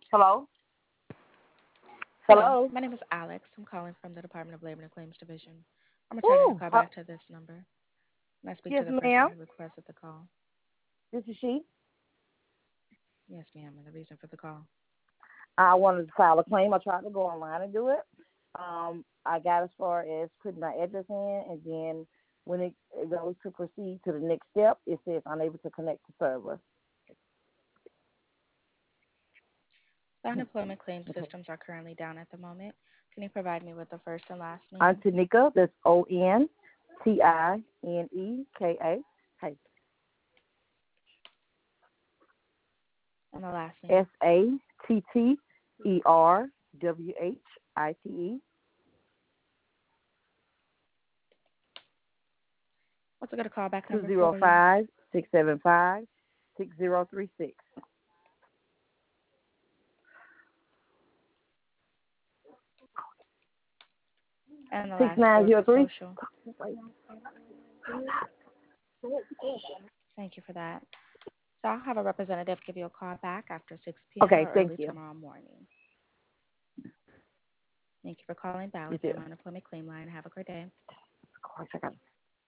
Hello? Hello, Hello? my name is Alex. I'm calling from the Department of Labor and Claims Division. I'm returning a Ooh, call back to this number. And I speak to yes, the person ma'am. who requested the call. This is she. Yes, ma'am, and the reason for the call. I wanted to file a claim. I tried to go online and do it. I got as far as putting my address in, and then when it goes to proceed to the next step, it says unable to connect to server. The unemployment claim Okay. systems are currently down at the moment. Can you provide me with the first and last name Antonika, that's Ontineka. Hey, and the last name? Satterwhite. What's a good callback two number zero for you? five 675 6036. And the Six last nine four of zero the three. social. Thank you for that. So I'll have a representative give you a call back after 6 p.m. Okay, or thank early you. tomorrow morning. Thank you for calling You Ballard too. Unemployment Claim Line. Have a great day. Of course, I got